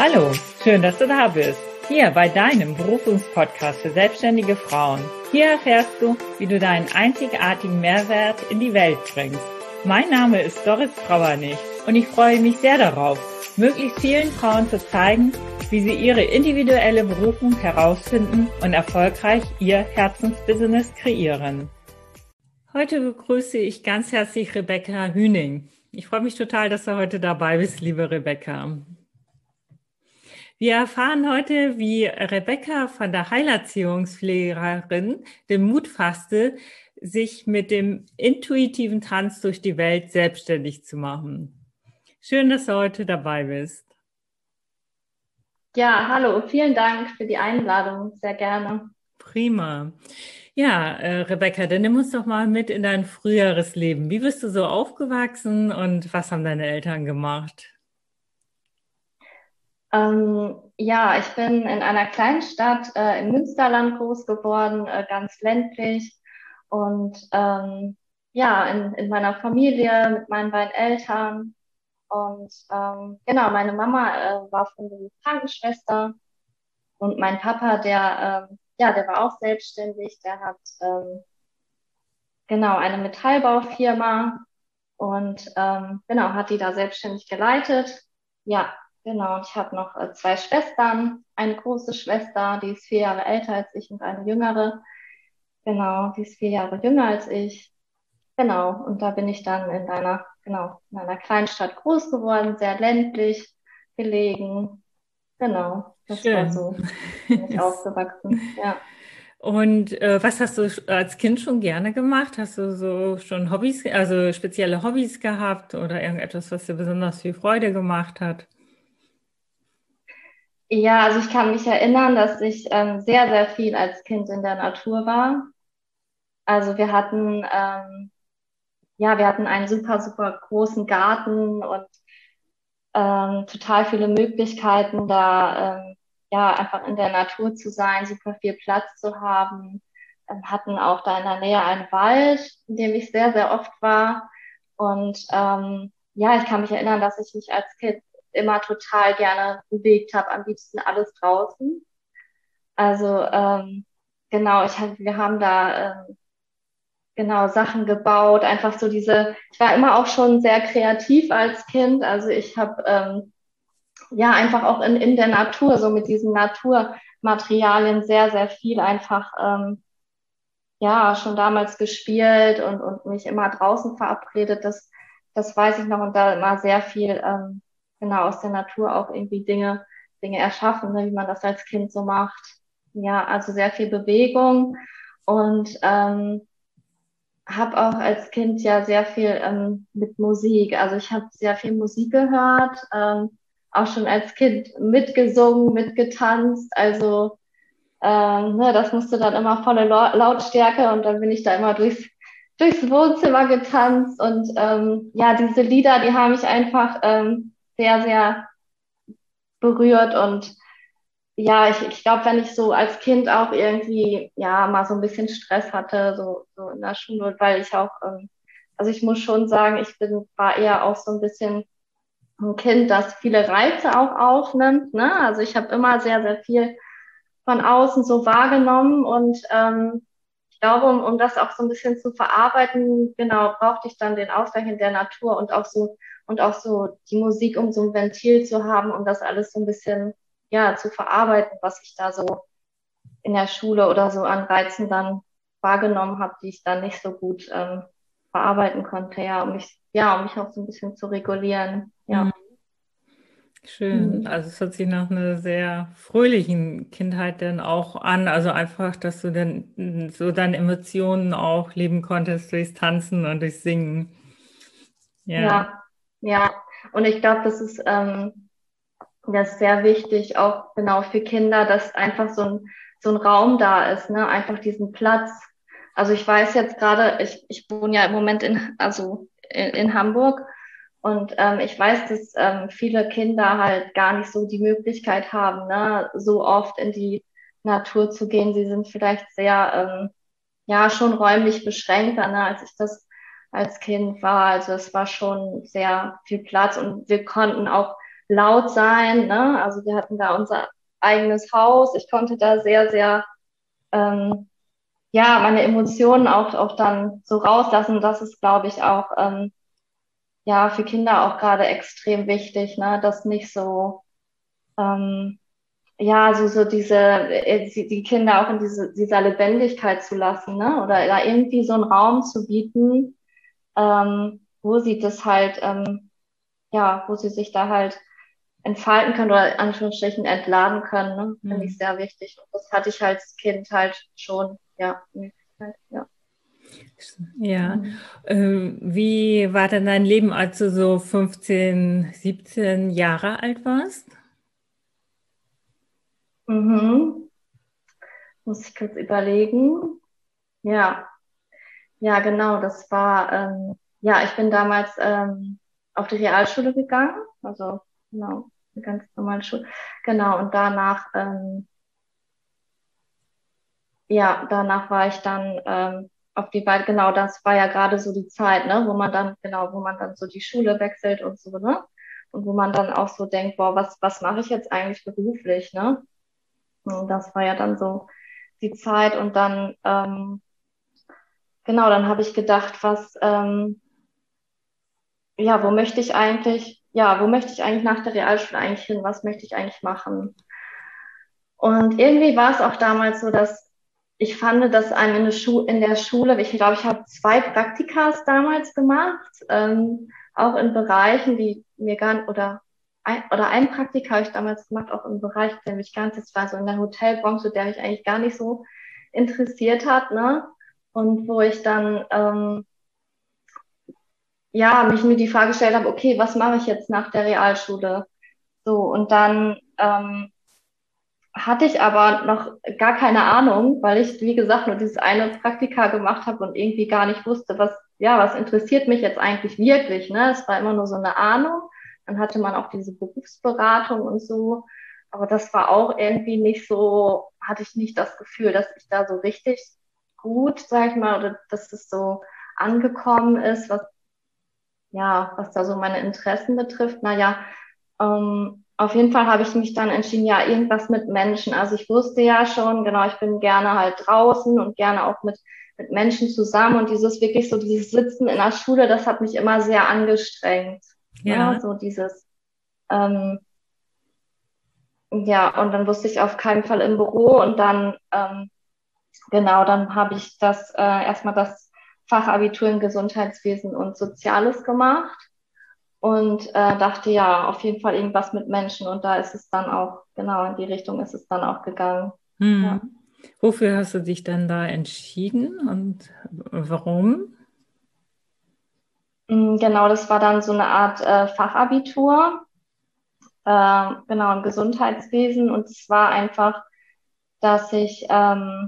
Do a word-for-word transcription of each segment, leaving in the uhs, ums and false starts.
Hallo, schön, dass du da bist. Hier bei deinem Berufungspodcast für selbstständige Frauen. Hier erfährst du, wie du deinen einzigartigen Mehrwert in die Welt bringst. Mein Name ist Doris Trauernig und ich freue mich sehr darauf, möglichst vielen Frauen zu zeigen, wie sie ihre individuelle Berufung herausfinden und erfolgreich ihr Herzensbusiness kreieren. Heute begrüße ich ganz herzlich Rebecca Hüning. Ich freue mich total, dass du heute dabei bist, liebe Rebecca. Wir erfahren heute, wie Rebecca von der Heilerziehungspflegerin den Mut fasste, sich mit dem intuitiven Tanz durch die Welt selbstständig zu machen. Schön, dass du heute dabei bist. Ja, hallo, vielen Dank für die Einladung, sehr gerne. Prima. Ja, äh, Rebecca, dann nimm uns doch mal mit in dein früheres Leben. Wie bist du so aufgewachsen und was haben deine Eltern gemacht? Ähm, ja, ich bin in einer kleinen Stadt äh, im Münsterland groß geworden, äh, ganz ländlich. Und ähm, ja, in, in meiner Familie mit meinen beiden Eltern. Und ähm, genau, meine Mama äh, war von der Krankenschwester und mein Papa, der, ähm, ja, der war auch selbstständig, der hat ähm, genau eine Metallbaufirma und ähm, genau, hat die da selbstständig geleitet. Ja, genau. Und ich habe noch äh, zwei Schwestern, eine große Schwester, die ist vier Jahre älter als ich und eine jüngere. Genau, die ist vier Jahre jünger als ich. Genau. Und da bin ich dann in einer, genau, in einer Kleinstadt groß geworden, sehr ländlich gelegen. Genau, das war Schön. so, bin ich aufgewachsen. Ja. Und äh, was hast du als Kind schon gerne gemacht? Hast du so schon Hobbys, also spezielle Hobbys gehabt oder irgendetwas, was dir besonders viel Freude gemacht hat? Ja, also ich kann mich erinnern, dass ich ähm, sehr, sehr viel als Kind in der Natur war. Also wir hatten, ähm, ja, wir hatten einen super, super großen Garten und ähm, total viele Möglichkeiten, da ähm, ja einfach in der Natur zu sein, super viel Platz zu haben. Ähm, hatten auch da in der Nähe einen Wald, in dem ich sehr, sehr oft war. Und ähm, ja, ich kann mich erinnern, dass ich mich als Kind immer total gerne bewegt habe, am liebsten alles draußen. Also ähm, genau, ich hab, wir haben da ähm, genau Sachen gebaut, einfach so diese, ich war immer auch schon sehr kreativ als Kind, also ich habe ähm, ja einfach auch in, in der Natur, so mit diesen Naturmaterialien sehr, sehr viel einfach ähm, ja schon damals gespielt und, und mich immer draußen verabredet, das, das weiß ich noch und da immer sehr viel ähm, genau aus der Natur auch irgendwie Dinge, Dinge erschaffen, ne, wie man das als Kind so macht. Ja, also sehr viel Bewegung und ähm, habe auch als Kind ja sehr viel ähm, mit Musik. Also ich habe sehr viel Musik gehört, ähm, auch schon als Kind mitgesungen, mitgetanzt. Also ähm, ne, das musste dann immer volle Lau- Lautstärke und dann bin ich da immer durchs, durchs Wohnzimmer getanzt. Und ähm, ja, diese Lieder, die haben mich einfach ähm, sehr, sehr berührt und ja, ich, ich glaube, wenn ich so als Kind auch irgendwie, ja, mal so ein bisschen Stress hatte, so, so in der Schule, weil ich auch, ähm, also ich muss schon sagen, ich bin, war eher auch so ein bisschen ein Kind, das viele Reize auch aufnimmt, ne? Also ich habe immer sehr, sehr viel von außen so wahrgenommen und ähm, ich glaube, um, um das auch so ein bisschen zu verarbeiten, genau, brauchte ich dann den Ausgleich in der Natur und auch so, und auch so die Musik, um so ein Ventil zu haben, um das alles so ein bisschen, ja, zu verarbeiten, was ich da so in der Schule oder so an Reizen dann wahrgenommen habe, die ich dann nicht so gut ähm, verarbeiten konnte, ja, um mich, ja, um mich auch so ein bisschen zu regulieren, Hm, ja. schön. Mhm. Also es hört sich nach einer sehr fröhlichen Kindheit dann auch an. Also einfach, dass du dann so deine Emotionen auch leben konntest durchs Tanzen und durchs Singen. Ja. Ja, ja. Und ich glaube, das ist, ähm, das ist sehr wichtig, auch genau für Kinder, dass einfach so ein, so ein Raum da ist, ne? Einfach diesen Platz. Also ich weiß jetzt gerade, ich, ich wohne ja im Moment in, also in, in Hamburg und ähm, ich weiß, dass ähm, viele Kinder halt gar nicht so die Möglichkeit haben, ne? So oft in die Natur zu gehen. Sie sind vielleicht sehr, ähm, ja, schon räumlich beschränkter, ne, als ich das als Kind war. Also es war schon sehr viel Platz und wir konnten auch laut sein, ne? Also wir hatten da unser eigenes Haus. Ich konnte da sehr, sehr, ähm, ja, meine Emotionen auch, auch dann so rauslassen. Das ist, glaube ich, auch, ähm, ja, für Kinder auch gerade extrem wichtig, ne? Das nicht so, ähm, ja, so, so diese, äh, die die Kinder auch in diese, dieser Lebendigkeit zu lassen, ne? Oder da irgendwie so einen Raum zu bieten, ähm, wo sie das halt, ähm, ja, wo sie sich da halt entfalten können oder in Anführungsstrichen entladen können, ne? Finde ich Hm. sehr wichtig. Und das hatte ich halt als Kind halt schon, ja, Möglichkeit, ja. Ja. Mhm. Ähm, wie war denn dein Leben, als du so fünfzehn, siebzehn Jahre alt warst? Mhm. Muss ich kurz überlegen. Ja, ja, genau, das war, ähm, ja, ich bin damals ähm, auf die Realschule gegangen, also genau, eine ganz normale Schule. Genau, und danach, ähm, ja, danach war ich dann ähm, auf die Weite, genau, das war ja gerade so die Zeit, ne, wo man dann, genau, wo man dann so die Schule wechselt und so, ne? Und wo man dann auch so denkt, boah, was, was mache ich jetzt eigentlich beruflich, ne? Und das war ja dann so die Zeit und dann, ähm, genau, dann habe ich gedacht, was, ähm, ja, wo möchte ich eigentlich, ja, wo möchte ich eigentlich nach der Realschule eigentlich hin? Was möchte ich eigentlich machen? Und irgendwie war es auch damals so, dass ich fand, dass einem in der, Schu in der Schule, ich glaube, ich habe zwei Praktikas damals gemacht, ähm, auch in Bereichen, die mir gar nicht, oder ein, oder ein Praktika habe ich damals gemacht, auch im Bereich, der mich ganz, das war so in der Hotelbranche, der mich eigentlich gar nicht so interessiert hat, ne? Und wo ich dann, ähm, ja, mich mir die Frage gestellt habe, okay, was mache ich jetzt nach der Realschule? So, und dann ähm, hatte ich aber noch gar keine Ahnung, weil ich, wie gesagt, nur dieses eine Praktika gemacht habe und irgendwie gar nicht wusste, was, ja, was interessiert mich jetzt eigentlich wirklich, ne? Es war immer nur so eine Ahnung. Dann hatte man auch diese Berufsberatung und so. Aber das war auch irgendwie nicht so, hatte ich nicht das Gefühl, dass ich da so richtig gut, sag ich mal, oder dass es so angekommen ist, was ja, was da so meine Interessen betrifft, naja, ähm, auf jeden Fall habe ich mich dann entschieden, ja, irgendwas mit Menschen. Also ich wusste ja schon, genau, ich bin gerne halt draußen und gerne auch mit, mit Menschen zusammen und dieses wirklich so, dieses Sitzen in der Schule, das hat mich immer sehr angestrengt. Ne? Ja. So dieses, ähm, ja, und dann wusste ich auf keinen Fall im Büro und dann, ähm, genau, dann habe ich das äh, erstmal das Fachabitur in Gesundheitswesen und Soziales gemacht und äh, dachte, ja, auf jeden Fall irgendwas mit Menschen. Und da ist es dann auch, genau in die Richtung ist es dann auch gegangen. Hm. Ja. Wofür hast du dich dann da entschieden und warum? Mm, genau, das war dann so eine Art äh, Fachabitur, äh, genau im Gesundheitswesen. Und es war einfach, dass ich ähm,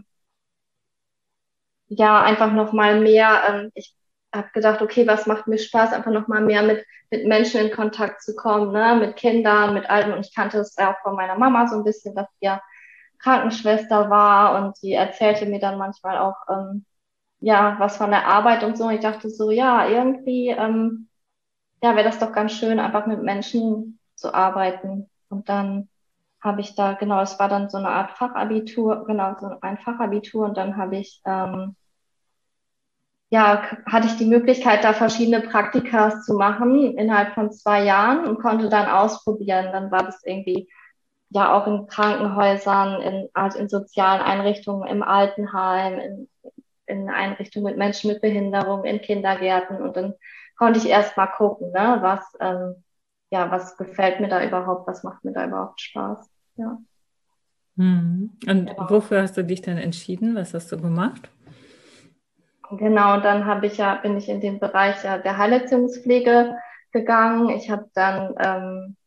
ja einfach noch mal mehr, ähm, ich habe gedacht, okay, was macht mir Spaß, einfach noch mal mehr mit mit Menschen in Kontakt zu kommen, ne, mit Kindern, mit Alten. Und ich kannte es auch von meiner Mama so ein bisschen, dass die ja Krankenschwester war und die erzählte mir dann manchmal auch ähm, ja was von der Arbeit und so. Und ich dachte so, ja, irgendwie ähm, ja, wäre das doch ganz schön, einfach mit Menschen zu arbeiten. Und dann habe ich da, genau, es war dann so eine Art Fachabitur, genau, so ein Fachabitur und dann habe ich ähm, ja, k- hatte ich die Möglichkeit, da verschiedene Praktikas zu machen innerhalb von zwei Jahren und konnte dann ausprobieren. Dann war das irgendwie ja auch in Krankenhäusern, in, also in sozialen Einrichtungen, im Altenheim, in, in Einrichtungen mit Menschen mit Behinderung, in Kindergärten. Und dann konnte ich erst mal gucken, ne, was, ähm, ja, was gefällt mir da überhaupt, was macht mir da überhaupt Spaß. Ja, Hm. Und genau. wofür hast du dich dann entschieden? Was hast du gemacht? Genau, und dann habe ich ja, bin ich in den Bereich ja, der Heilerziehungspflege gegangen. Ich habe dann, ähm,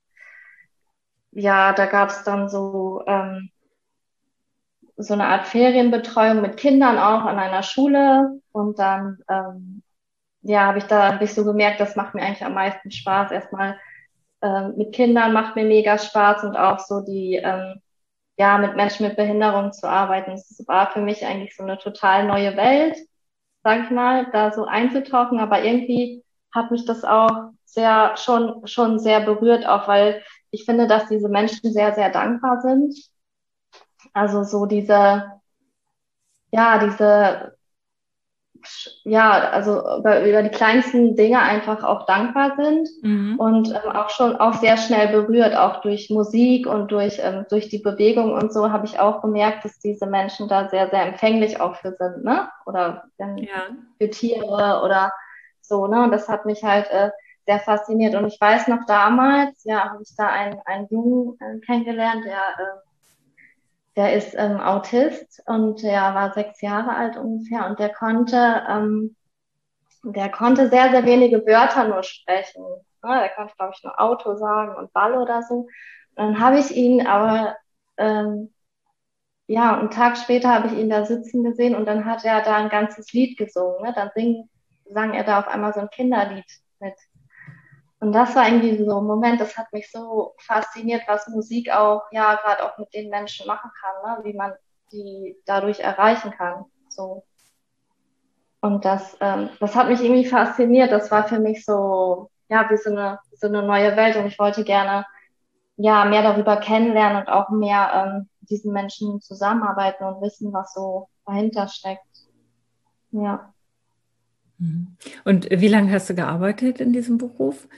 ja, da gab es dann so, ähm, so eine Art Ferienbetreuung mit Kindern auch an einer Schule. Und dann, ähm, ja, habe ich da hab ich so gemerkt, das macht mir eigentlich am meisten Spaß. Erstmal ähm, mit Kindern macht mir mega Spaß und auch so die, ähm, ja, mit Menschen mit Behinderung zu arbeiten. Das war für mich eigentlich so eine total neue Welt, sag ich mal, da so einzutauchen. Aber irgendwie hat mich das auch sehr, schon, schon sehr berührt auch, weil ich finde, dass diese Menschen sehr, sehr dankbar sind. Also so diese, ja, diese, ja, also über, über die kleinsten Dinge einfach auch dankbar sind Mhm. und ähm, auch schon auch sehr schnell berührt, auch durch Musik und durch, ähm, durch die Bewegung und so habe ich auch gemerkt, dass diese Menschen da sehr, sehr empfänglich auch für sind, ne? Oder ähm, Ja. für Tiere oder so, ne? Und das hat mich halt äh, sehr fasziniert. Und ich weiß noch damals, ja, habe ich da einen, einen Jungen äh, kennengelernt, der äh, der ist ähm, Autist und der war sechs Jahre alt ungefähr und der konnte, ähm, der konnte sehr, sehr wenige Wörter nur sprechen. Ne? Der konnte, glaube ich, nur Auto sagen und Ball oder so. Und dann habe ich ihn aber, ähm, ja, einen Tag später habe ich ihn da sitzen gesehen und dann hat er da ein ganzes Lied gesungen. Ne? Dann sing, sang er da auf einmal so ein Kinderlied mit. Und das war irgendwie so ein Moment, das hat mich so fasziniert, was Musik auch, ja, gerade auch mit den Menschen machen kann, ne? Wie man die dadurch erreichen kann. So. Und das, ähm, das hat mich irgendwie fasziniert. Das war für mich so, ja, wie so eine, so eine neue Welt. Und ich wollte gerne, ja, mehr darüber kennenlernen und auch mehr ähm, mit diesen Menschen zusammenarbeiten und wissen, was so dahinter steckt. Ja. Mhm. Und wie lange hast du gearbeitet in diesem Beruf?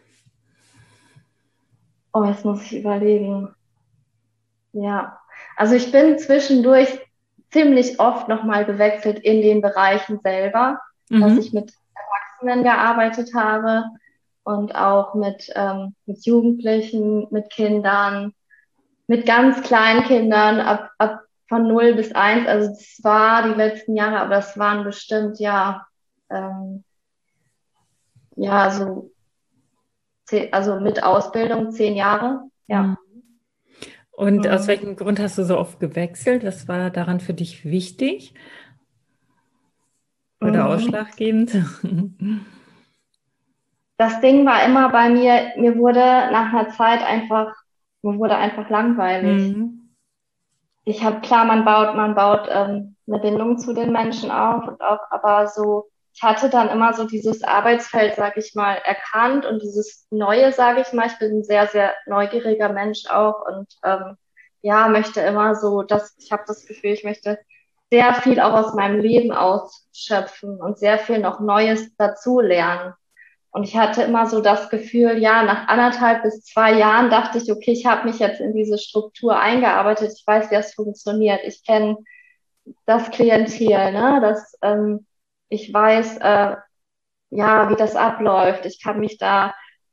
Oh, jetzt muss ich überlegen. Ja, also ich bin zwischendurch ziemlich oft nochmal gewechselt in den Bereichen selber, dass ich Mhm. mit Erwachsenen gearbeitet habe und auch mit, ähm, mit Jugendlichen, mit Kindern, mit ganz kleinen Kindern ab, ab von null bis eins. Also das war die letzten Jahre, aber das waren bestimmt ja, ähm, ja, so, zehn, also mit Ausbildung zehn Jahre. Ja. Mhm. Und aus Mhm. welchem Grund hast du so oft gewechselt? Was war daran für dich wichtig oder Mhm. ausschlaggebend? Das Ding war immer bei mir, mir wurde nach einer Zeit einfach, mir wurde einfach langweilig. Mhm. Ich habe klar, man baut, man baut ähm, eine Bindung zu den Menschen auf und auch, aber so, ich hatte dann immer so dieses Arbeitsfeld, sag ich mal, erkannt und dieses Neue, sage ich mal. Ich bin ein sehr, sehr neugieriger Mensch auch und ähm, ja, möchte immer so, dass ich habe das Gefühl, ich möchte sehr viel auch aus meinem Leben ausschöpfen und sehr viel noch Neues dazulernen. Und ich hatte immer so das Gefühl, ja, nach anderthalb bis zwei Jahren dachte ich, okay, ich habe mich jetzt in diese Struktur eingearbeitet, ich weiß, wie das funktioniert, ich kenne das Klientel, ne, das, ähm, ich weiß, äh, ja, wie das abläuft, ich kann mich da,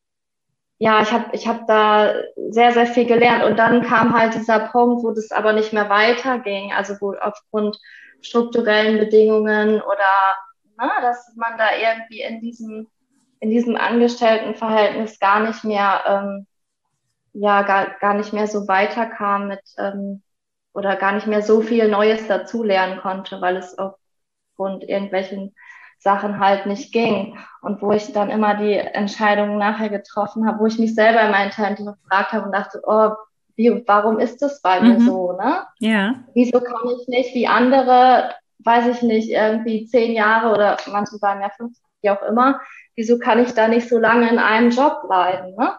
ja, ich habe ich hab da sehr, sehr viel gelernt und dann kam halt dieser Punkt, wo das aber nicht mehr weiterging, also wo aufgrund strukturellen Bedingungen oder, ne, dass man da irgendwie in diesem in diesem Angestelltenverhältnis gar nicht mehr, ähm, ja, gar, gar nicht mehr so weiterkam mit, ähm, oder gar nicht mehr so viel Neues dazulernen konnte, weil es aufgrund irgendwelchen Sachen halt nicht ging. Und wo ich dann immer die Entscheidungen nachher getroffen habe, wo ich mich selber immer intern gefragt habe und dachte, oh, wie, warum ist das bei mir Mhm. so, ne? Ja. Wieso kann ich nicht wie andere, weiß ich nicht, irgendwie zehn Jahre oder manche sagen ja fünfzig, wie auch immer, wieso kann ich da nicht so lange in einem Job bleiben, ne?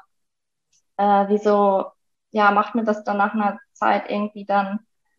Äh, wieso, ja, macht mir das dann nach einer Zeit irgendwie dann,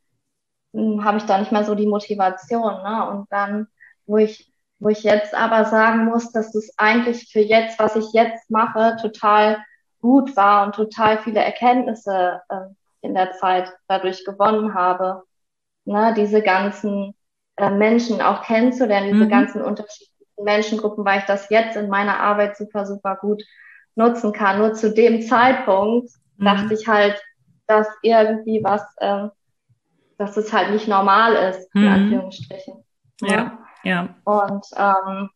hm, habe ich da nicht mehr so die Motivation, ne? Und dann, wo ich, wo ich jetzt aber sagen muss, dass das eigentlich für jetzt, was ich jetzt mache, total gut war und total viele Erkenntnisse äh, in der Zeit dadurch gewonnen habe, ne, diese ganzen äh, Menschen auch kennenzulernen, diese Mhm. ganzen unterschiedlichen Menschengruppen, weil ich das jetzt in meiner Arbeit super, super gut nutzen kann. Nur zu dem Zeitpunkt dachte Mhm. ich halt, dass irgendwie was, ähm, dass es halt nicht normal ist, in Mhm. Anführungsstrichen. Ja, Ne? ja. Und ähm,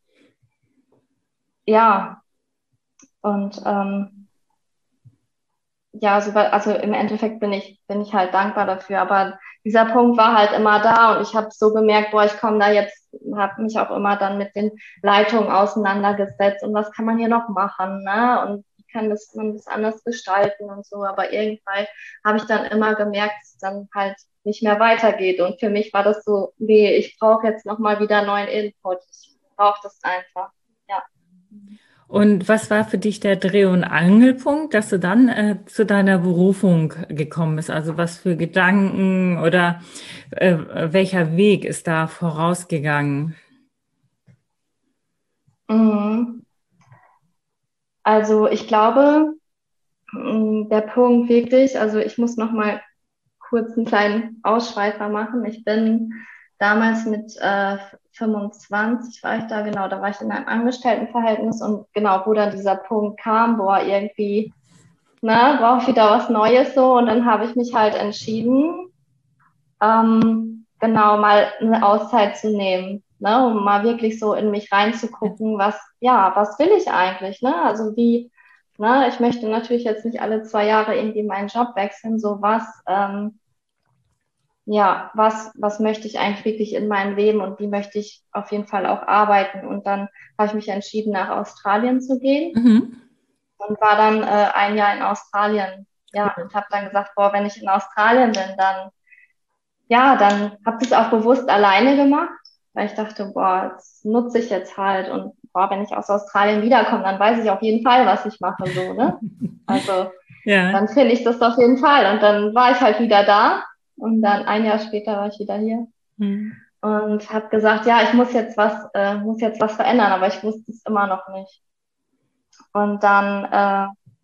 ja, und ähm, ja, so, also im Endeffekt bin ich, bin ich halt dankbar dafür. Aber dieser Punkt war halt immer da und ich habe so gemerkt, boah, ich komme da jetzt, habe mich auch immer dann mit den Leitungen auseinandergesetzt und was kann man hier noch machen, ne? Und wie kann das, man das anders gestalten und so. Aber irgendwann habe ich dann immer gemerkt, dass es dann halt nicht mehr weitergeht. Und für mich war das so, nee, ich brauche jetzt nochmal wieder neuen Input. Ich brauche das einfach. Ja. Und was war für dich der Dreh- und Angelpunkt, dass du dann äh, zu deiner Berufung gekommen bist? Also was für Gedanken oder äh, welcher Weg ist da vorausgegangen? Mhm. Also ich glaube, mh, der Punkt wirklich, also ich muss noch mal kurz einen kleinen Ausschweifer machen. Ich bin damals mit äh, fünfundzwanzig war ich da, genau, da war ich in einem Angestelltenverhältnis und genau, wo dann dieser Punkt kam, boah, irgendwie, ne, brauche ich wieder was Neues so und dann habe ich mich halt entschieden, ähm, genau, mal eine Auszeit zu nehmen, ne, um mal wirklich so in mich reinzugucken, was, ja, was will ich eigentlich, ne, also wie, ne, ich möchte natürlich jetzt nicht alle zwei Jahre irgendwie meinen Job wechseln, so was, ähm, ja, was, was möchte ich eigentlich wirklich in meinem Leben und wie möchte ich auf jeden Fall auch arbeiten. Und dann habe ich mich entschieden, nach Australien zu gehen Mhm. und war dann äh, ein Jahr in Australien. Ja, und habe dann gesagt, boah, wenn ich in Australien bin, dann, ja, dann habe ich es auch bewusst alleine gemacht, weil ich dachte, boah, das nutze ich jetzt halt und boah, wenn ich aus Australien wiederkomme, dann weiß ich auf jeden Fall, was ich mache, so, ne? Also, Ja. dann finde ich das auf jeden Fall. Und dann war ich halt wieder da und dann ein Jahr später war ich wieder hier. Mhm. Und habe gesagt, ja, ich muss jetzt was, äh, muss jetzt was verändern, aber ich wusste es immer noch nicht. Und dann, äh,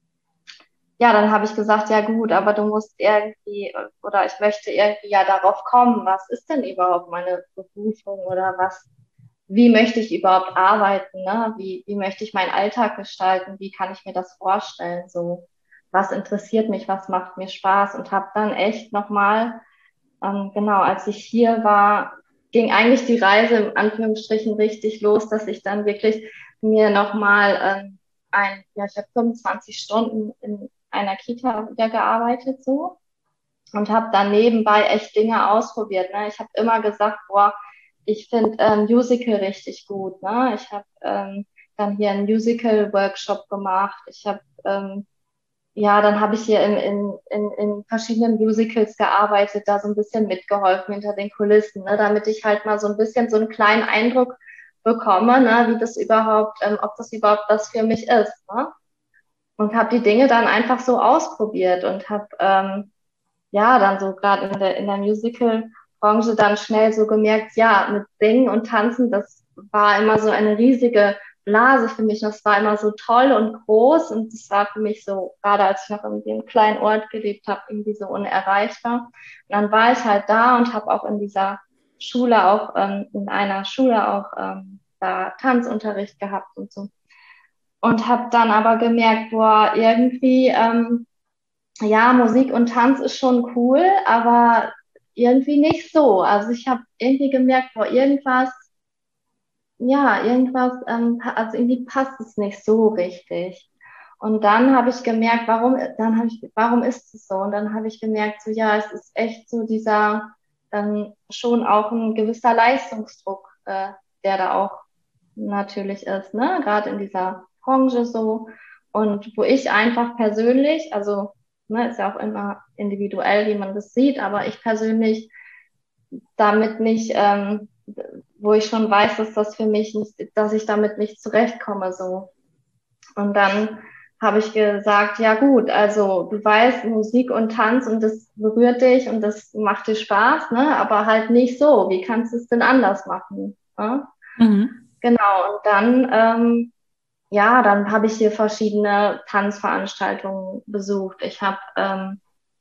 ja, dann habe ich gesagt, ja gut, aber du musst irgendwie, oder ich möchte irgendwie ja darauf kommen, was ist denn überhaupt meine Berufung oder was, wie möchte ich überhaupt arbeiten, ne? Wie, wie möchte ich meinen Alltag gestalten, wie kann ich mir das vorstellen, so, was interessiert mich, was macht mir Spaß und habe dann echt nochmal ähm, genau, als ich hier war, ging eigentlich die Reise im Anführungsstrichen richtig los, dass ich dann wirklich mir nochmal ähm, ein, ja, ich habe fünfundzwanzig Stunden in einer Kita wieder gearbeitet so und habe dann nebenbei echt Dinge ausprobiert. Ne? Ich habe immer gesagt, boah, ich finde ähm, Musical richtig gut. Ne? Ich habe ähm, dann hier einen Musical-Workshop gemacht. Ich habe ähm, ja, dann habe ich hier in, in, in, in verschiedenen Musicals gearbeitet, da so ein bisschen mitgeholfen hinter den Kulissen, ne, damit ich halt mal so ein bisschen so einen kleinen Eindruck bekomme, ne, wie das überhaupt, ähm, ob das überhaupt das für mich ist. Ne? Und habe die Dinge dann einfach so ausprobiert und habe ähm, ja dann so gerade in der, in der Musical-Branche dann schnell so gemerkt, ja, mit Singen und Tanzen, das war immer so eine riesige Blase für mich. Das war immer so toll und groß und das war für mich so, gerade als ich noch in dem kleinen Ort gelebt habe, irgendwie so unerreichbar. Und dann war ich halt da und habe auch in dieser Schule auch, ähm, in einer Schule auch ähm, da Tanzunterricht gehabt und so. Und habe dann aber gemerkt, boah, irgendwie, ähm, ja, Musik und Tanz ist schon cool, aber irgendwie nicht so. Also ich habe irgendwie gemerkt, boah, irgendwas, ja, irgendwas, ähm, pa- also irgendwie passt es nicht so richtig. Und dann habe ich gemerkt, warum, dann habe ich, warum ist es so? Und dann habe ich gemerkt, so ja, es ist echt so dieser, ähm, schon auch ein gewisser Leistungsdruck, äh, der da auch natürlich ist, ne? Gerade in dieser Branche so. Und wo ich einfach persönlich, also, ne, ist ja auch immer individuell, wie man das sieht, aber ich persönlich damit nicht, ähm, wo ich schon weiß, dass das für mich nicht, dass ich damit nicht zurechtkomme, so. Und dann habe ich gesagt, ja gut, also du weißt, Musik und Tanz und das berührt dich und das macht dir Spaß, ne? Aber halt nicht so. Wie kannst du es denn anders machen? Ne? Mhm. Genau, und dann, ähm, ja, dann habe ich hier verschiedene Tanzveranstaltungen besucht. Ich habe ähm,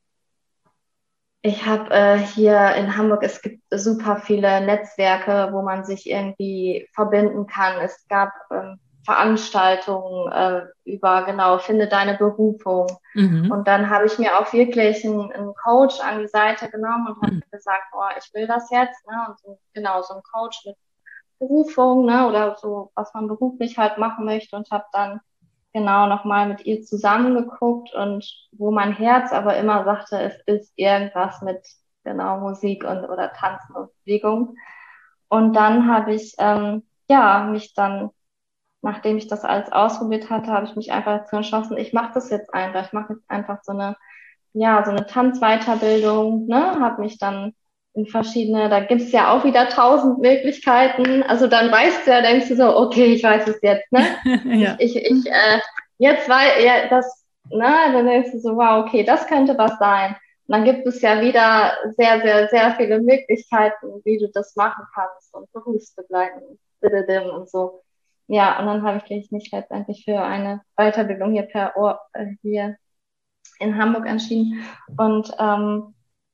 ich habe äh, hier in Hamburg, es gibt super viele Netzwerke, wo man sich irgendwie verbinden kann. Es gab ähm, Veranstaltungen äh, über, genau, finde deine Berufung. Mhm. Und dann habe ich mir auch wirklich einen, einen Coach an die Seite genommen und habe gesagt, oh, ich will das jetzt. Ne? Und so, genau, so ein Coach mit Berufung, ne, oder so, was man beruflich halt machen möchte und habe dann genau nochmal mit ihr zusammengeguckt und wo mein Herz aber immer sagte, es ist irgendwas mit genau Musik und oder Tanzen und Bewegung. Und dann habe ich ähm, ja mich dann, nachdem ich das alles ausprobiert hatte, habe ich mich einfach dazu entschlossen, ich mache das jetzt einfach. Ich mache jetzt einfach so eine ja so eine Tanzweiterbildung, ne, habe mich dann in verschiedene, da gibt es ja auch wieder tausend Möglichkeiten. Also dann weißt du ja, denkst du so, okay, ich weiß es jetzt, ne? Ja. Ich, ich, ich äh, jetzt weil ja, das, ne, dann denkst du so, wow, okay, das könnte was sein. Und dann gibt es ja wieder sehr, sehr, sehr viele Möglichkeiten, wie du das machen kannst und berufsbegleitend und so. Ja, und dann habe ich mich letztendlich für eine Weiterbildung hier per Ohr, äh, hier in Hamburg entschieden und ähm,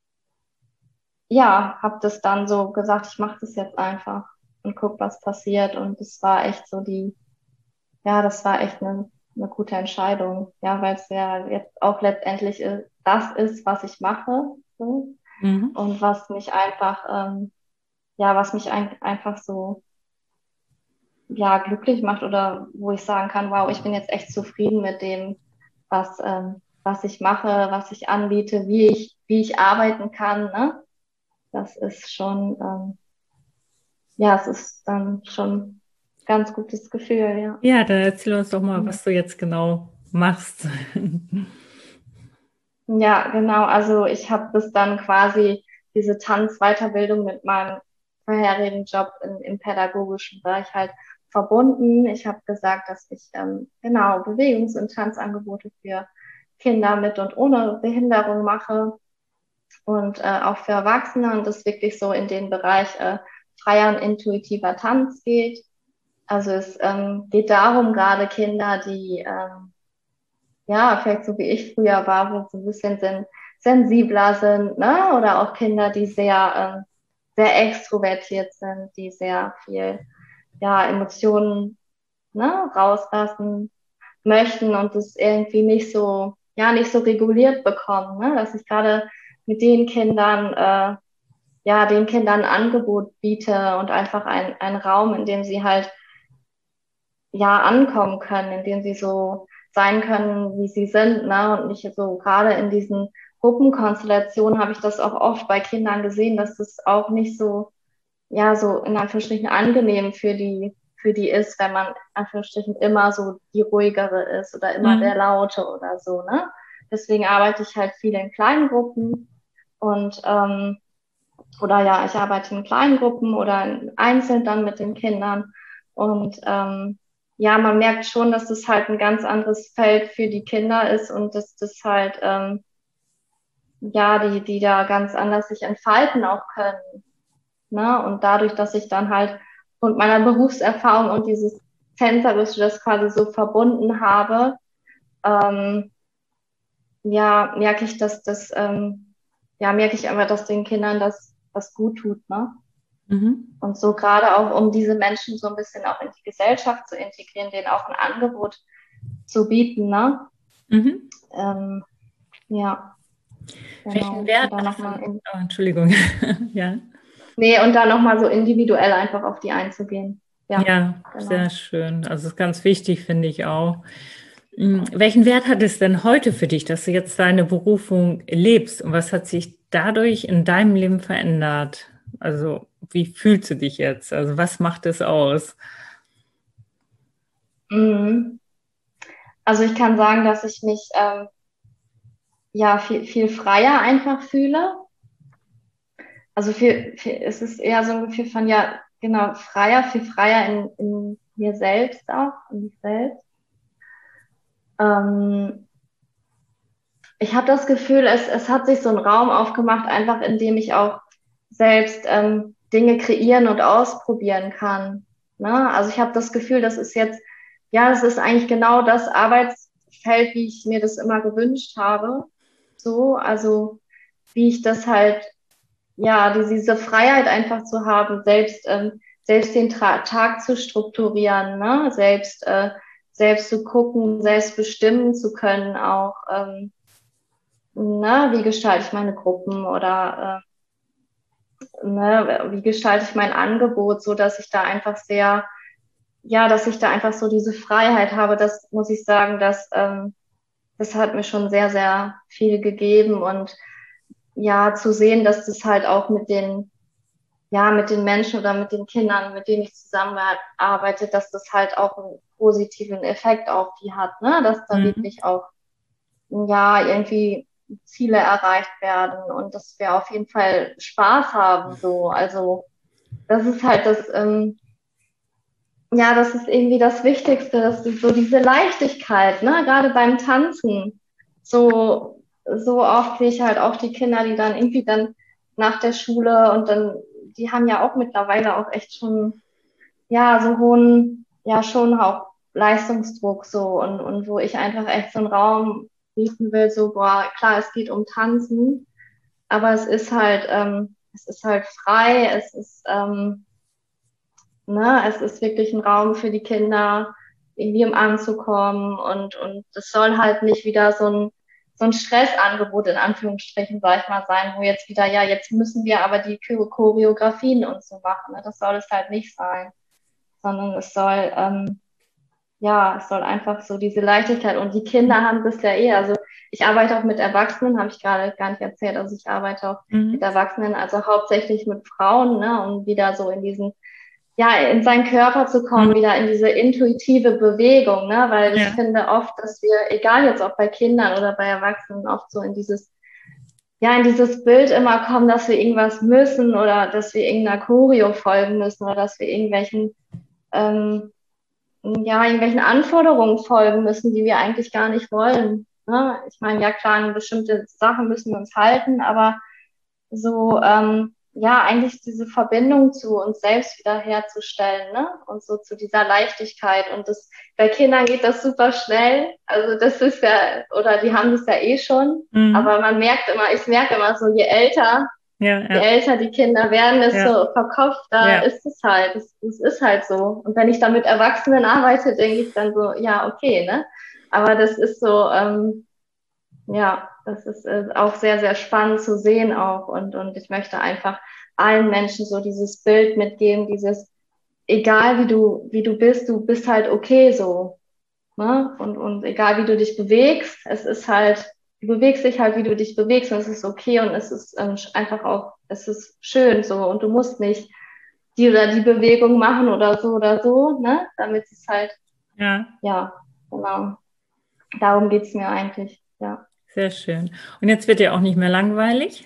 ja, habe das dann so gesagt, ich mache das jetzt einfach und guck, was passiert. Und es war echt so die, ja, das war echt eine, eine gute Entscheidung, ja, weil es ja jetzt auch letztendlich ist, das ist, was ich mache, so, Mhm. und was mich einfach, ähm, ja, was mich ein, einfach so, ja, glücklich macht oder wo ich sagen kann, wow, ich bin jetzt echt zufrieden mit dem, was, ähm, was ich mache, was ich anbiete, wie ich, wie ich arbeiten kann, ne? Das ist schon, ähm, ja, es ist dann schon ein ganz gutes Gefühl, ja. Ja, dann erzähl uns doch mal, Mhm. was du jetzt genau machst. Ja, genau. Also ich habe das dann quasi, diese Tanzweiterbildung mit meinem vorherigen Job in, im pädagogischen Bereich halt verbunden. Ich habe gesagt, dass ich ähm, genau Bewegungs- und Tanzangebote für Kinder mit und ohne Behinderung mache und äh, auch für Erwachsene und das wirklich so in den Bereich äh, freier und intuitiver Tanz geht. Also es ähm, geht darum, gerade Kinder, die ähm, ja vielleicht so wie ich früher war, wo so ein bisschen sen sensibler sind, ne? Oder auch Kinder, die sehr ähm, sehr extrovertiert sind, die sehr viel ja Emotionen, ne, rauslassen möchten und das irgendwie nicht so ja nicht so reguliert bekommen, ne? Dass ich gerade mit den Kindern äh, ja den Kindern ein Angebot biete und einfach ein ein Raum, in dem sie halt ja ankommen können, in denen sie so sein können, wie sie sind, ne? Und nicht so gerade in diesen Gruppenkonstellationen habe ich das auch oft bei Kindern gesehen, dass das auch nicht so, ja, so in Anführungsstrichen angenehm für die, für die ist, wenn man in Anführungsstrichen immer so die ruhigere ist oder immer der Mhm. Laute oder so, ne? Deswegen arbeite ich halt viel in kleinen Gruppen und ähm, oder ja, ich arbeite in kleinen Gruppen oder einzeln dann mit den Kindern. Und ähm, ja, man merkt schon, dass das halt ein ganz anderes Feld für die Kinder ist und dass das halt, ähm, ja, die, die da ganz anders sich entfalten auch können. Ne? Und dadurch, dass ich dann halt und meiner Berufserfahrung und dieses Tänzerische das quasi so verbunden habe, ähm, ja, merke ich, dass das, ähm, ja, merke ich einfach, dass den Kindern das, das gut tut, ne? Mhm. Und so gerade auch, um diese Menschen so ein bisschen auch in die Gesellschaft zu integrieren, denen auch ein Angebot zu bieten, ne? Mhm. Ähm, ja, Welchen genau. Und Wert dann hat nochmal denn, in, oh, Entschuldigung, ja. nee, und dann nochmal so individuell einfach auf die einzugehen. Ja, Ja, sehr genau. schön. Also es ist ganz wichtig, finde ich auch. Mm, Welchen Wert hat es denn heute für dich, dass du jetzt deine Berufung lebst? Und was hat sich dadurch in deinem Leben verändert? Also wie fühlst du dich jetzt? Also was macht es aus? Mhm. Also ich kann sagen, dass ich mich ähm, ja viel, viel freier einfach fühle. Also viel, viel, es ist eher so ein Gefühl von, ja, genau, freier, viel freier in, in mir selbst auch, in mich selbst. Ähm, ich habe das Gefühl, es, es hat sich so ein Raum aufgemacht, einfach in dem ich auch selbst ähm, Dinge kreieren und ausprobieren kann. Ne? Also ich habe das Gefühl, das ist jetzt, ja, das ist eigentlich genau das Arbeitsfeld, wie ich mir das immer gewünscht habe. So, also wie ich das halt, ja, die, diese Freiheit einfach zu haben, selbst, ähm, selbst den Tra Tag zu strukturieren, ne? Selbst, äh, selbst zu gucken, selbst bestimmen zu können, auch. Ähm, ne, wie gestalte ich meine Gruppen oder äh, ne, wie gestalte ich mein Angebot, so dass ich da einfach sehr, ja, dass ich da einfach so diese Freiheit habe, das muss ich sagen, dass ähm, das hat mir schon sehr, sehr viel gegeben und ja, zu sehen, dass das halt auch mit den, ja, mit den Menschen oder mit den Kindern, mit denen ich zusammenarbeite, dass das halt auch einen positiven Effekt auf die hat, ne, dass da Mhm. wirklich auch, ja, irgendwie Ziele erreicht werden und dass wir auf jeden Fall Spaß haben, so. Also, das ist halt das, ähm, ja, das ist irgendwie das Wichtigste, dass du so diese Leichtigkeit, ne, gerade beim Tanzen, so, so oft sehe ich halt auch die Kinder, die dann irgendwie dann nach der Schule und dann, die haben ja auch mittlerweile auch echt schon, ja, so hohen, ja, schon auch Leistungsdruck, so, und, und wo ich einfach echt so einen Raum bieten will, so, boah, klar, es geht um Tanzen, aber es ist halt, ähm, es ist halt frei, es ist, ähm, ne, es ist wirklich ein Raum für die Kinder, irgendwie um anzukommen und, und es soll halt nicht wieder so ein, so ein Stressangebot in Anführungsstrichen, sag ich mal, sein, wo jetzt wieder, ja, jetzt müssen wir aber die Choreografien und so machen, ne? Das soll es halt nicht sein, sondern es soll, ähm, ja, es soll einfach so diese Leichtigkeit und die Kinder haben das ja eh, also ich arbeite auch mit Erwachsenen, habe ich gerade gar nicht erzählt, also ich arbeite auch mit Mhm. Erwachsenen, also hauptsächlich mit Frauen, ne, um wieder so in diesen, ja, in seinen Körper zu kommen, Mhm. wieder in diese intuitive Bewegung, ne, weil ich Ja, finde oft, dass wir, egal jetzt auch bei Kindern oder bei Erwachsenen, oft so in dieses, ja, in dieses Bild immer kommen, dass wir irgendwas müssen oder dass wir irgendeiner Choreo folgen müssen oder dass wir irgendwelchen, ähm, ja, irgendwelchen Anforderungen folgen müssen, die wir eigentlich gar nicht wollen. Ne? Ich meine, ja klar, an bestimmte Sachen müssen wir uns halten, aber so, ähm, ja, eigentlich diese Verbindung zu uns selbst wieder herzustellen, ne? Und so zu dieser Leichtigkeit. Und das, bei Kindern geht das super schnell. Also das ist ja, oder die haben das ja eh schon. mhm. Aber man merkt immer, ich merke immer so, je älter, Ja, je ja, älter die Kinder werden, ja, desto verkopfter ja, ist es halt. Es, es ist halt so. Und wenn ich dann mit Erwachsenen arbeite, denke ich dann so, ja, okay, ne? Aber das ist so, ähm, ja, das ist äh, auch sehr, sehr spannend zu sehen auch. Und, und ich möchte einfach allen Menschen so dieses Bild mitgeben, dieses, egal wie du, wie du bist, du bist halt okay so. Ne? Und, und egal wie du dich bewegst, es ist halt, du bewegst dich halt, wie du dich bewegst und es ist okay und es ist ähm, einfach auch, es ist schön so und du musst nicht die oder die Bewegung machen oder so oder so, ne? Damit es halt, ja, ja, genau. Darum geht's mir eigentlich, ja. sehr schön. Und jetzt wird dir auch nicht mehr langweilig?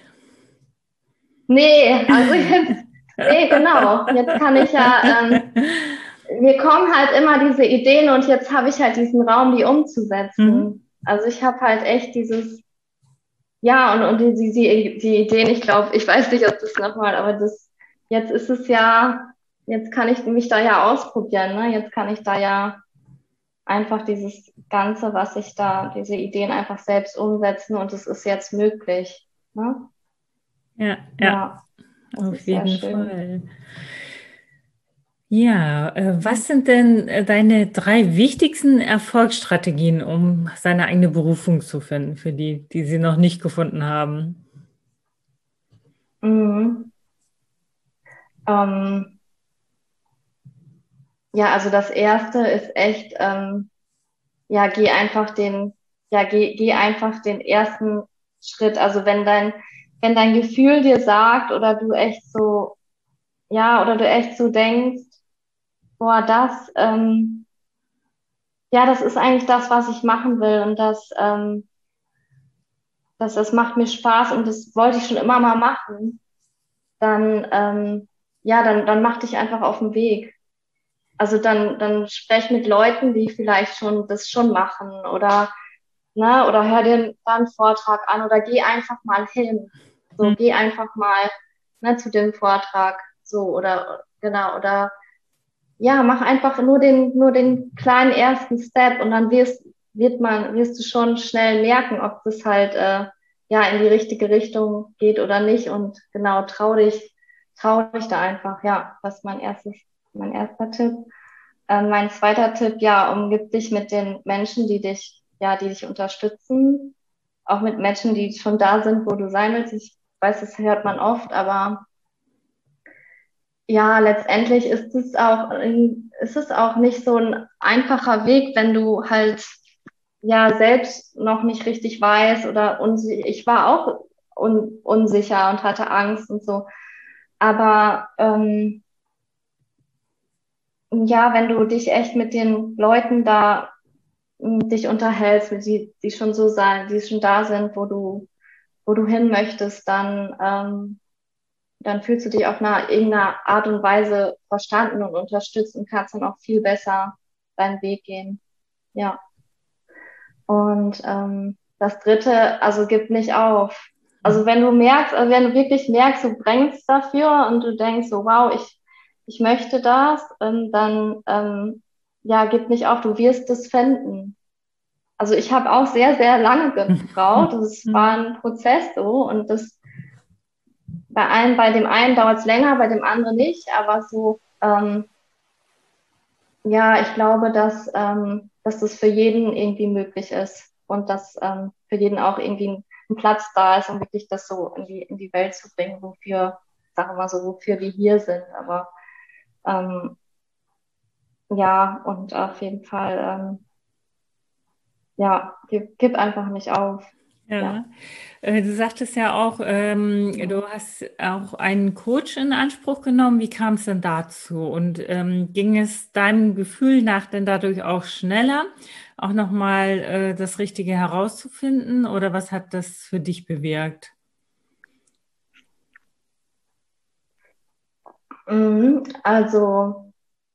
Nee, also jetzt, nee, genau. Jetzt kann ich ja, ähm, mir kommen halt immer diese Ideen und jetzt habe ich halt diesen Raum, die Mhm. umzusetzen. Also ich habe halt echt dieses, ja, und, und die, die, die Ideen, ich glaube, ich weiß nicht, ob das nochmal, aber das, jetzt ist es ja, jetzt kann ich mich da ja ausprobieren, ne? Jetzt kann ich da ja einfach dieses Ganze, was ich da, diese Ideen einfach selbst umsetzen und es ist jetzt möglich, ne? Ja, ja, Ja, das auf ist sehr jeden schön. Fall. Ja, äh, was sind denn äh, deine drei wichtigsten Erfolgsstrategien, um seine eigene Berufung zu finden, für die, die sie noch nicht gefunden haben? Mhm. Ähm, ja, also das erste ist echt, ähm, ja, geh einfach den, ja, geh, geh einfach den ersten Schritt. Also wenn dein, wenn dein Gefühl dir sagt oder du echt so, ja, oder du echt so denkst, boah, das, ähm, ja, das ist eigentlich das, was ich machen will und das, ähm, das, das macht mir Spaß und das wollte ich schon immer mal machen, dann, ähm, ja, dann, dann mach dich einfach auf den Weg. Also dann, dann sprech mit Leuten, die vielleicht schon das schon machen oder, ne, oder hör dir da einen Vortrag an oder geh einfach mal hin. So, Hm. geh einfach mal, ne, zu dem Vortrag. So, oder, genau, oder, ja, mach einfach nur den, nur den kleinen ersten Step und dann wirst, wird man, wirst du schon schnell merken, ob das halt, äh, ja, in die richtige Richtung geht oder nicht und genau, trau dich, trau dich da einfach, ja, das ist mein erstes, mein erster Tipp. Ähm, mein zweiter Tipp, ja, umgib dich mit den Menschen, die dich, ja, die dich unterstützen. Auch mit Menschen, die schon da sind, wo du sein willst. Ich weiß, das hört man oft, aber ja, letztendlich ist es auch, ist es auch nicht so ein einfacher Weg, wenn du halt, ja, selbst noch nicht richtig weißt oder unsicher. Ich war auch un unsicher und hatte Angst und so. Aber, ähm, ja, wenn du dich echt mit den Leuten da dich unterhältst, mit die, die schon so sein, die schon da sind, wo du, wo du hin möchtest, dann, ähm, dann fühlst du dich auf einer irgendeiner Art und Weise verstanden und unterstützt und kannst dann auch viel besser deinen Weg gehen. Ja. Und ähm, das Dritte, also gib nicht auf. Also wenn du merkst, also wenn du wirklich merkst, du brennst dafür und du denkst so, wow, ich, ich möchte das, ähm, dann ähm, ja, gib nicht auf, du wirst es finden. Also ich habe auch sehr, sehr lange gebraucht. Das war ein Prozess so und das bei einem, bei dem einen dauert es länger, bei dem anderen nicht, aber so, ähm, ja, ich glaube, dass, ähm, dass das für jeden irgendwie möglich ist und dass ähm, für jeden auch irgendwie ein, ein Platz da ist, um wirklich das so in die, in die Welt zu bringen, wofür, sagen wir mal so, wofür wir hier sind. Aber ähm, ja, und auf jeden Fall, ähm, ja, gib, gib einfach nicht auf. Ja. Ja, äh, du sagtest ja auch, ähm, du hast auch einen Coach in Anspruch genommen. Wie kam es denn dazu? Und ähm, ging es deinem Gefühl nach denn dadurch auch schneller, auch nochmal äh, das Richtige herauszufinden? Oder was hat das für dich bewirkt? Mhm, also,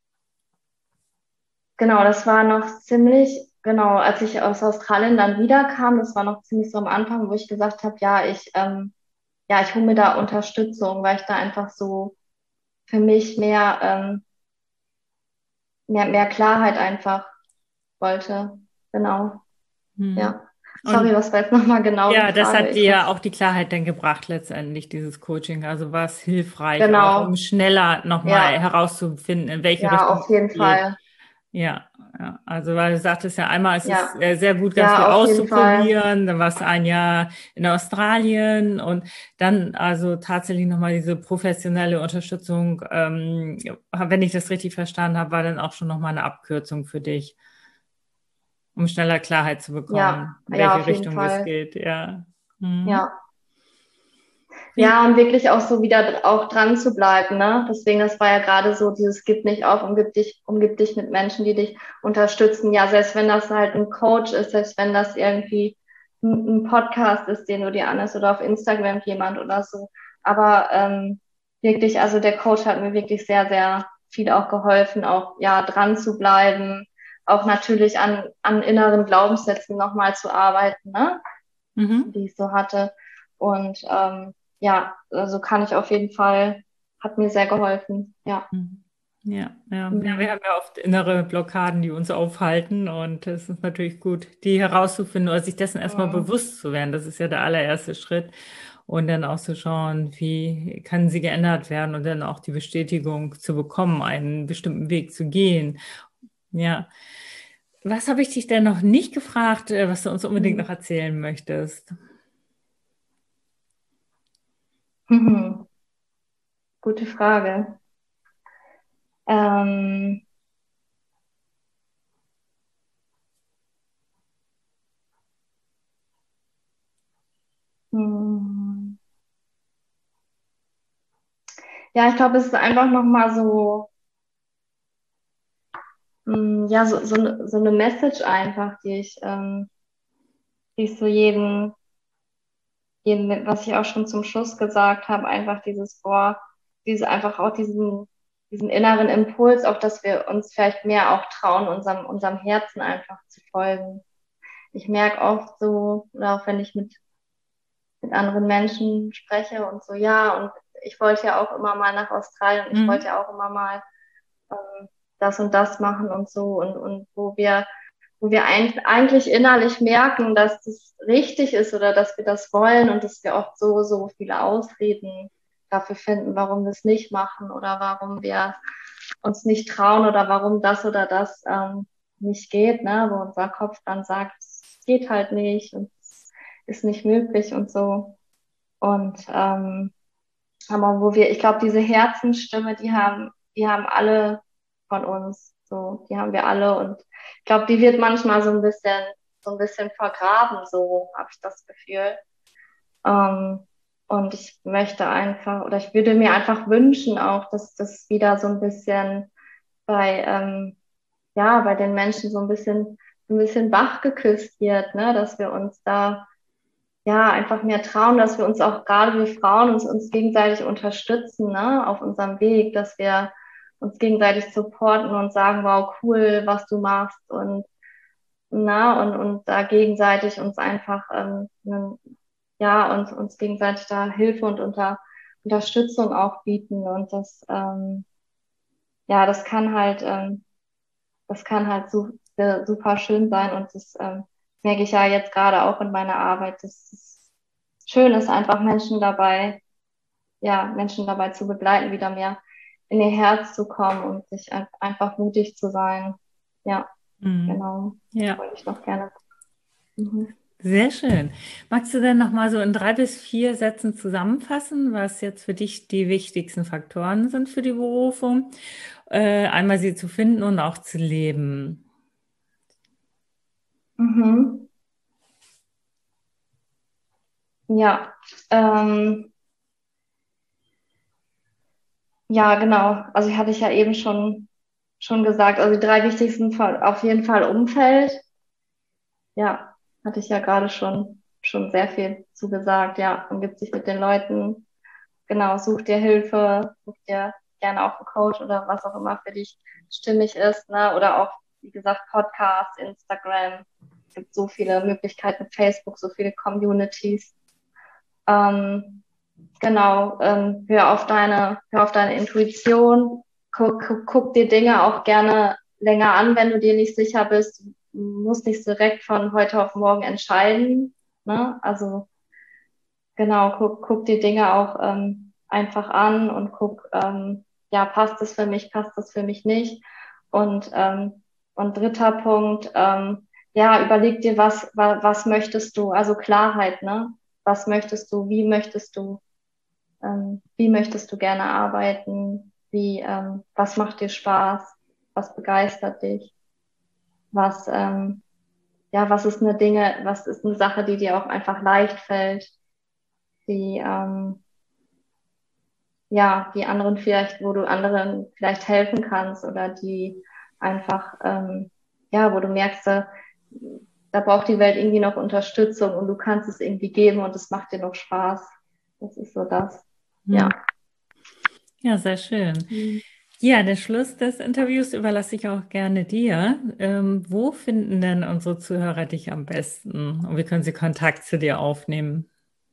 genau, das war noch ziemlich, genau, als ich aus Australien dann wiederkam, das war noch ziemlich so am Anfang, wo ich gesagt habe, ja, ich, ähm, ja, ich hole mir da Unterstützung, weil ich da einfach so für mich mehr, ähm, mehr, mehr Klarheit einfach wollte. Genau, Hm. ja. Sorry, Und was war jetzt nochmal genau die ja, das Frage? hat Ich dir ja hab's, auch die Klarheit dann gebracht, letztendlich, dieses Coaching. Also war es hilfreich, auch um genau, schneller nochmal ja, herauszufinden, in welche ja, Richtung auf es jeden geht. Fall, Ja, ja, also weil du sagtest ja einmal, ist es ja, äh, sehr gut, ganz viel ja, auf jeden Fall, auszuprobieren. Dann warst du ein Jahr in Australien und dann also tatsächlich nochmal diese professionelle Unterstützung, ähm, wenn ich das richtig verstanden habe, war dann auch schon nochmal eine Abkürzung für dich, um schneller Klarheit zu ja, bekommen, in ja, welche auf jeden Richtung es Fall, geht. Ja. Mhm. ja. Wie, Ja, und wirklich auch so wieder dr- auch dran zu bleiben, ne? Deswegen, das war ja gerade so dieses Gib nicht auf, umgib dich, umgib dich mit Menschen, die dich unterstützen. Ja, selbst wenn das halt ein Coach ist, selbst wenn das irgendwie ein, ein Podcast ist, den du dir anhörst oder auf Instagram jemand oder so. Aber ähm, wirklich, also der Coach hat mir wirklich sehr, sehr viel auch geholfen, auch ja dran zu bleiben, auch natürlich an, an inneren Glaubenssätzen nochmal zu arbeiten, ne? mhm. Die ich so hatte. Und ähm, ja, also kann ich auf jeden Fall, hat mir sehr geholfen. Ja. Mhm. Ja, ja, ja, wir Mhm. haben ja oft innere Blockaden, die uns aufhalten und es ist natürlich gut, die herauszufinden oder sich dessen erstmal Mhm. bewusst zu werden. Das ist ja der allererste Schritt und dann auch zu schauen, wie kann sie geändert werden und dann auch die Bestätigung zu bekommen, einen bestimmten Weg zu gehen. Ja, was habe ich dich denn noch nicht gefragt, äh, was du uns unbedingt noch Mhm. erzählen möchtest? Mhm. Gute Frage. Ähm, hm. Ja, ich glaube, es ist einfach nochmal so, hm, ja, so, so, ne- so eine Message einfach, die ich, ähm, die ich so jedem, jedem, was ich auch schon zum Schluss gesagt habe, einfach dieses, boah, diese, einfach auch diesen, diesen inneren Impuls, auch dass wir uns vielleicht mehr auch trauen, unserem, unserem Herzen einfach zu folgen. Ich merke oft so, oder auch wenn ich mit, mit anderen Menschen spreche und so, ja, und ich wollte ja auch immer mal nach Australien, ich wollte Mhm. ja auch immer mal ähm, das und das machen und so und, und wo wir, wo wir ein, eigentlich innerlich merken, dass das richtig ist oder dass wir das wollen und dass wir oft so, so viele Ausreden dafür finden, warum wir es nicht machen oder warum wir uns nicht trauen oder warum das oder das ähm, nicht geht, ne? Wo unser Kopf dann sagt, es geht halt nicht und es ist nicht möglich und so. Und ähm, aber wo wir, ich glaube, diese Herzensstimme, die haben, die haben alle von uns, so, die haben wir alle und ich glaube, die wird manchmal so ein bisschen, so ein bisschen vergraben, so habe ich das Gefühl. Ähm, und ich möchte einfach, oder ich würde mir einfach wünschen auch, dass das wieder so ein bisschen bei, ähm, ja, bei den Menschen so ein bisschen, so ein bisschen wach geküsst wird, ne, dass wir uns da ja, einfach mehr trauen, dass wir uns auch gerade wir Frauen uns, uns gegenseitig unterstützen, ne, auf unserem Weg, dass wir uns gegenseitig supporten und sagen, wow, cool, was du machst und na, und, und da gegenseitig uns einfach ähm, ne, ja, uns, uns gegenseitig da Hilfe und unter, Unterstützung auch bieten. Und das, ähm, ja, das kann halt, ähm, das kann halt su äh, super schön sein. Und das ähm, merke ich ja jetzt gerade auch in meiner Arbeit, dass es schön ist, einfach Menschen dabei, ja, Menschen dabei zu begleiten, wieder mehr in ihr Herz zu kommen und sich ein einfach mutig zu sein. Ja, Mhm. genau. Das Ja. wollte ich noch gerne. Mhm. Sehr schön. Magst du denn noch mal so in drei bis vier Sätzen zusammenfassen, was jetzt für dich die wichtigsten Faktoren sind für die Berufung? Äh, einmal sie zu finden und auch zu leben. Mhm. Ja, ähm, ja, genau. Also ich hatte ich ja eben schon, schon gesagt, also die drei wichtigsten Fall, auf jeden Fall Umfeld. Ja, hatte ich ja gerade schon, schon sehr viel zu gesagt. Ja, umgib dich mit den Leuten. Genau, such dir Hilfe, such dir gerne auch einen Coach oder was auch immer für dich stimmig ist, ne? Oder auch, wie gesagt, Podcast, Instagram. Es gibt so viele Möglichkeiten, Facebook, so viele Communities. Ähm, Genau, ähm, hör auf deine, hör auf deine Intuition, guck, guck, guck dir Dinge auch gerne länger an, wenn du dir nicht sicher bist. Du musst nicht direkt von heute auf morgen entscheiden. Ne? Also genau, guck, guck dir Dinge auch ähm, einfach an und guck, ähm, ja, passt das für mich, passt das für mich nicht. Und, ähm, und dritter Punkt, ähm, ja, überleg dir, was, was, was möchtest du? Also Klarheit, ne? Was möchtest du? Wie möchtest du? Ähm, wie möchtest du gerne arbeiten? Wie, ähm, was macht dir Spaß? Was begeistert dich? Was, ähm, ja, was ist eine Dinge, was ist eine Sache, die dir auch einfach leicht fällt, die, ähm, ja, die anderen vielleicht, wo du anderen vielleicht helfen kannst oder die einfach, ähm, ja, wo du merkst, da, da braucht die Welt irgendwie noch Unterstützung und du kannst es irgendwie geben und es macht dir noch Spaß. Das ist so das. Ja. Hm. Ja, sehr schön. Mhm. Ja, den Schluss des Interviews überlasse ich auch gerne dir. Ähm, wo finden denn unsere Zuhörer dich am besten? Und wie können sie Kontakt zu dir aufnehmen?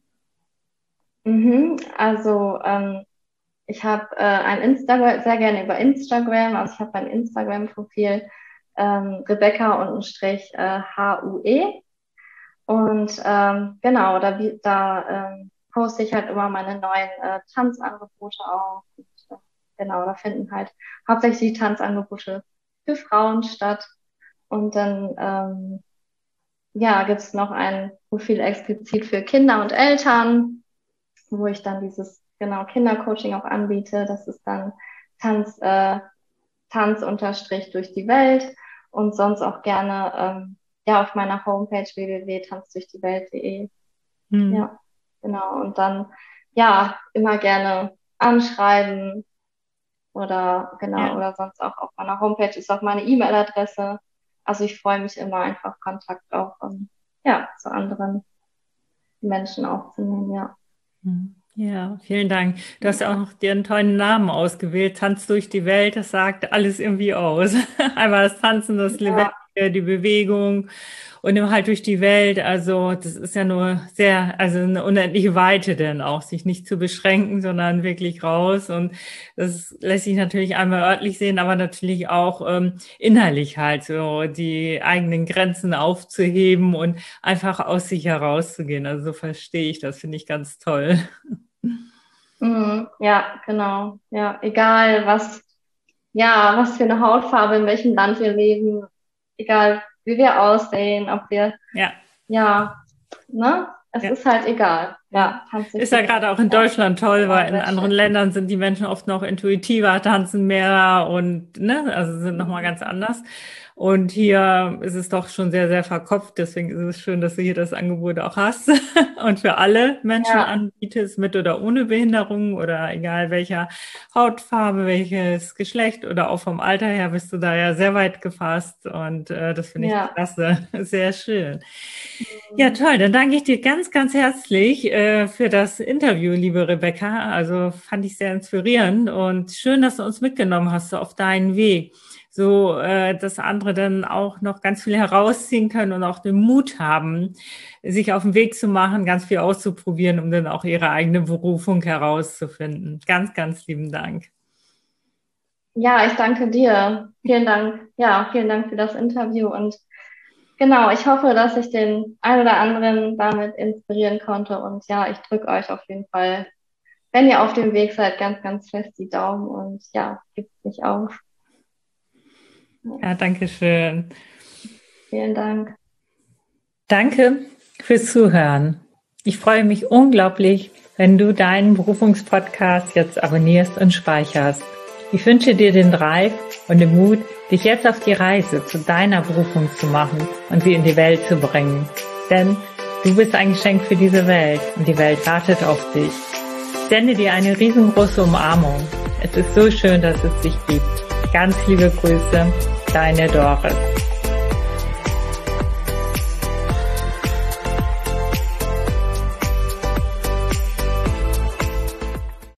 Mhm. Also, ähm, ich habe äh, ein Instagram, sehr gerne über Instagram, also ich habe ein Instagram-Profil, ähm, Rebecca-Strich äh, H U E. Und ähm, genau, da, bi- da ähm, poste ich halt immer meine neuen äh, Tanzangebote auf. Und, äh, genau, da finden halt hauptsächlich die Tanzangebote für Frauen statt. Und dann ähm, ja, gibt's noch ein Profil explizit für Kinder und Eltern, wo ich dann dieses genau Kindercoaching auch anbiete. Das ist dann Tanz, äh, Tanz unterstrich durch die Welt und sonst auch gerne ähm, ja auf meiner Homepage w w w punkt tanzdurchdiewelt punkt de. Hm. Ja, genau. Und dann ja immer gerne anschreiben oder Ja. genau oder sonst auch auf meiner Homepage ist auch meine E-Mail-Adresse. Also ich freue mich immer einfach Kontakt auch ähm, ja zu anderen Menschen aufzunehmen. Ja. Hm. Ja, vielen Dank. Du hast ja auch noch dir einen tollen Namen ausgewählt. Tanz durch die Welt, das sagt alles irgendwie aus. Einmal das Tanzen, das Ja. Lebendige, die Bewegung und dann halt durch die Welt. Also das ist ja nur sehr, also eine unendliche Weite denn auch, sich nicht zu beschränken, sondern wirklich raus. Und das lässt sich natürlich einmal örtlich sehen, aber natürlich auch ähm, innerlich halt so die eigenen Grenzen aufzuheben und einfach aus sich herauszugehen. Also so verstehe ich das, finde ich ganz toll. Mhm, ja, genau. Ja, egal was, ja, was für eine Hautfarbe, in welchem Land wir leben, egal wie wir aussehen, ob wir, Ja, ja, ne? Es ja. ist halt egal. Ja, tanzen. Ist ja gerade auch in Deutschland toll, weil in anderen Ländern sind die Menschen oft noch intuitiver, tanzen mehr und, ne, also sind nochmal ganz anders. Und hier ist es doch schon sehr, sehr verkopft. Deswegen ist es schön, dass du hier das Angebot auch hast und für alle Menschen Ja. anbietest, mit oder ohne Behinderung oder egal welcher Hautfarbe, welches Geschlecht oder auch vom Alter her bist du da ja sehr weit gefasst. Und äh, das finde ich Ja. klasse, sehr schön. Ja, toll. Dann danke ich dir ganz, ganz herzlich äh, für das Interview, liebe Rebecca. Also fand ich sehr inspirierend und schön, dass du uns mitgenommen hast so auf deinen Weg, so äh, dass andere dann auch noch ganz viel herausziehen können und auch den Mut haben, sich auf den Weg zu machen, ganz viel auszuprobieren, um dann auch ihre eigene Berufung herauszufinden. Ganz, ganz lieben Dank. Ja, ich danke dir. Vielen Dank. Ja, vielen Dank für das Interview und genau, ich hoffe, dass ich den einen oder anderen damit inspirieren konnte und ja, ich drücke euch auf jeden Fall, wenn ihr auf dem Weg seid, ganz, ganz fest die Daumen und ja, gebt nicht auf. Ja, danke schön. Vielen Dank. Danke fürs Zuhören. Ich freue mich unglaublich, wenn du deinen Berufungspodcast jetzt abonnierst und speicherst. Ich wünsche dir den Drive und den Mut, dich jetzt auf die Reise zu deiner Berufung zu machen und sie in die Welt zu bringen. Denn du bist ein Geschenk für diese Welt und die Welt wartet auf dich. Ich sende dir eine riesengroße Umarmung. Es ist so schön, dass es dich gibt. Ganz liebe Grüße, deine Doris.